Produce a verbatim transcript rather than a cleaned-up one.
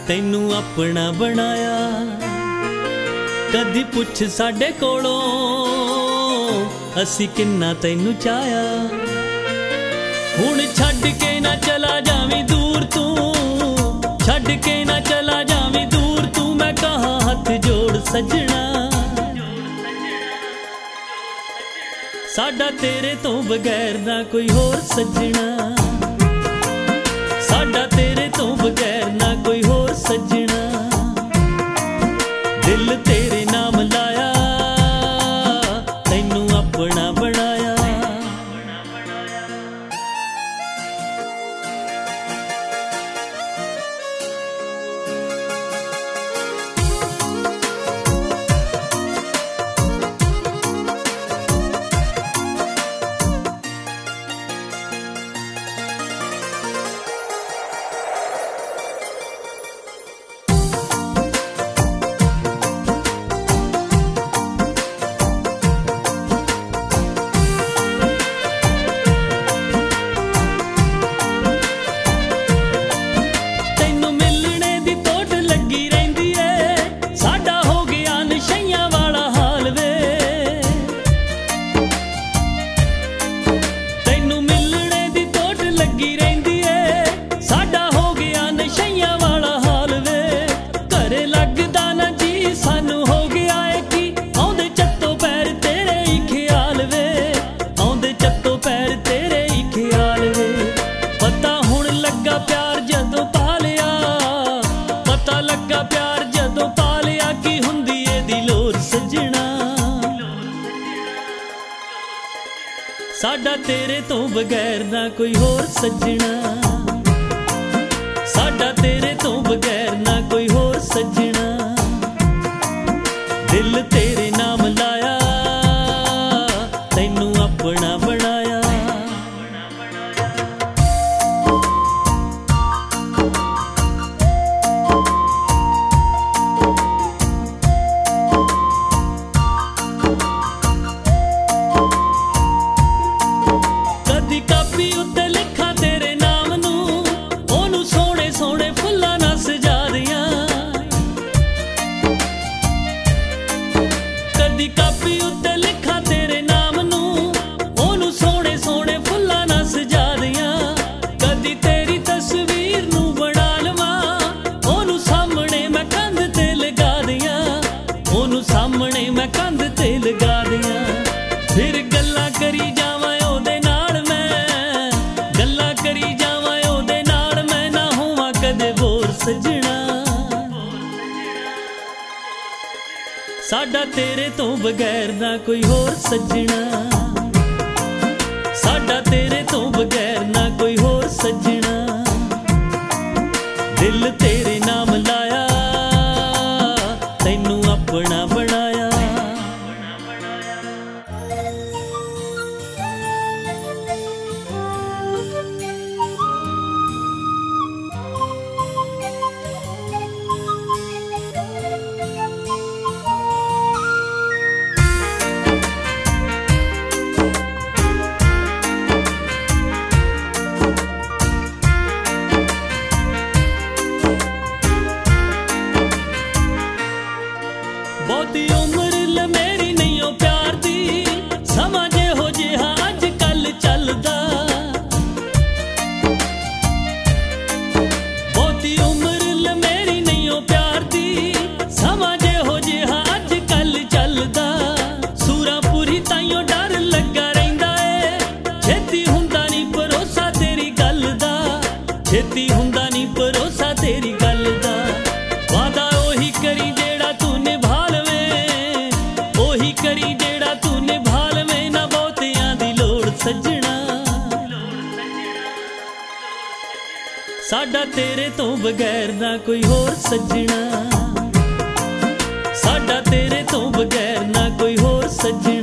तैनू अपना बनाया। कदी पुछ साडे कोलों असी किन्ना तैनू चाया। हुण छड्ड के ना चला जावीं दूर तू, छड्ड के ना चला जावीं दूर तू, मैं कहाँ हथ जोड़ सजना। साडा तेरे तो बगैर ना कोई होर सजना, साडा तेरे तो बगैर ना कोई होर सजना। दिल तेरे नाम लाया, तैनू अपना बनाया। साडा तेरे तो बगैर ना कोई होर सजना, साडा तेरे तो बगैर ना कोई होर सजना। दिल तेरे नाम लाया, तैनू अपना बनाया। सामने मैं कंध ते लगा दिया, फिर गल्ला करी जावां ओदे नाल मैं, गल्ला करी जावां ओदे नाल मैं, ना होवां कदे बोर सजना। साडा तेरे तो बगैर ना कोई होर सजना, साडा तेरे तो बगैर ना कोई होर सजना। दिल तेरे नाम लाया, तैनू अपना बनाया। बहुती उम्र ल मेरी नहीं हो प्यार दी, समा जे हो जिहा अज कल चलदा। बहुती उम्र ल मेरी नहीं हो प्यार दी, समा जे हो जिहा अज कल चलदा। सूरापुरी ताइयों डर लगा रहिंदा ए, छेती हुंदा नहीं भरोसा तेरी गल दा, छेती हुंदा नहीं भरोसा तेरी गल दा। वादा ओही करी जेड़ा तू निभा लवें, ओही करी जेड़ा तू निभा लवें, ना बहुतियां दी लोड़ सजना। साडा तेरे तो बगैर ना कोई होर सजना, साडा तेरे तो बगैर ना कोई होर सजना।